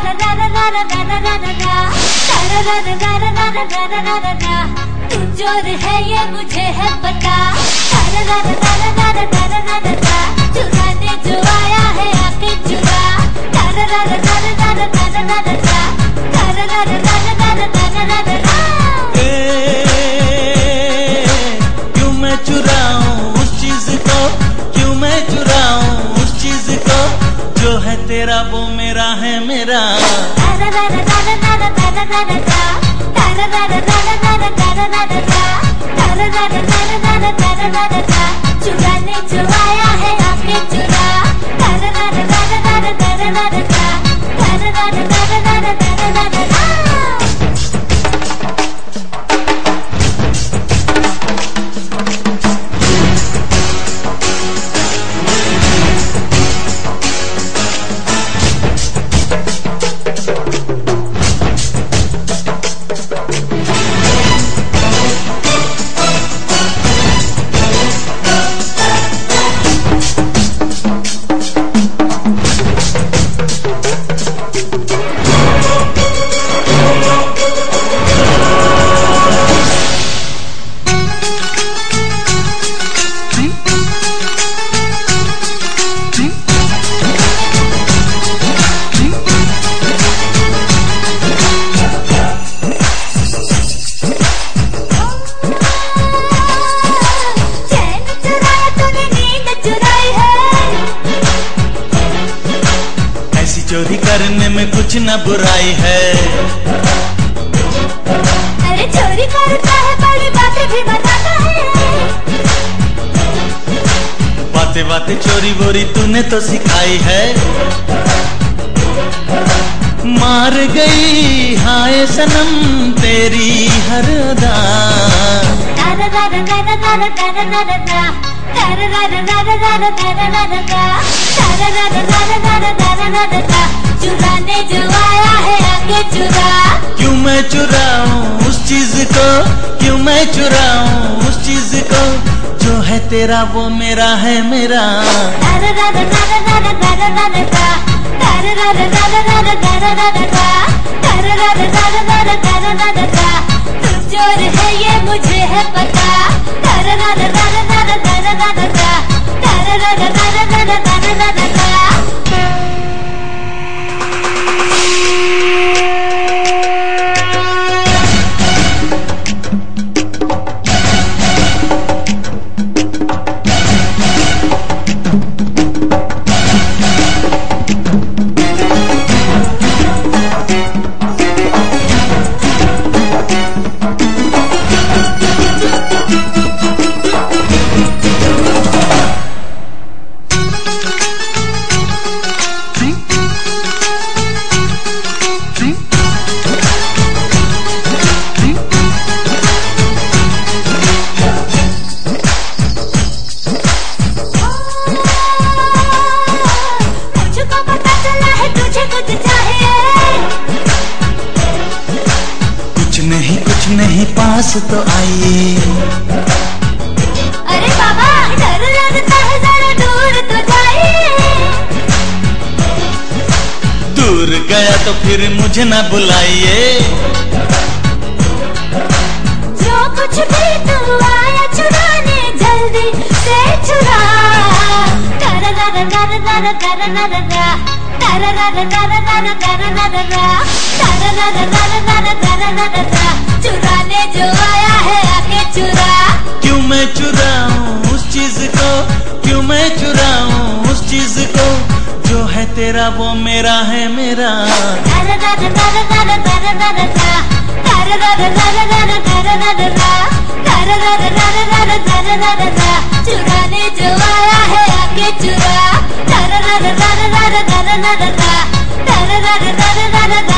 तू चोर है ये मुझे है पता, चुराने जो आया है आके चुरा। क्यों मैं चुराऊं उस चीज को, क्यों मैं चुराऊं उस चीज को, जो है तेरा वो मेरा है मेरा। चुराने जो आया है आके चुरा। चोरी करने में कुछ न बुराई है। अरे चोरी करता है बड़ी बातें भी बताता है। बातें बातें चोरी बोरी तूने तो सिखाई है। मार गई हाय सनम तेरी हर अदा। चुराने जो आया है आके चुरा। क्यों मैं चुराऊं उस चीज को, क्यों मैं चुराऊं उस चीज को, जो है तेरा वो मेरा है मेरा। तू चोर है ये मुझे है पता। नहीं पास तो आइए। अरे बाबा डर लगता है जरा दूर तो जाइए। दूर गया तो फिर मुझे ना बुलाइए। जो कुछ भी तू आया चुराने जल्दी से चुरा। चुराने जो आया है आके चुरा। क्यों मैं चुराऊं उस चीज को, क्यों मैं चुराऊं उस चीज को, जो है तेरा वो मेरा है मेरा। चुराने जो आया है आके चुरा।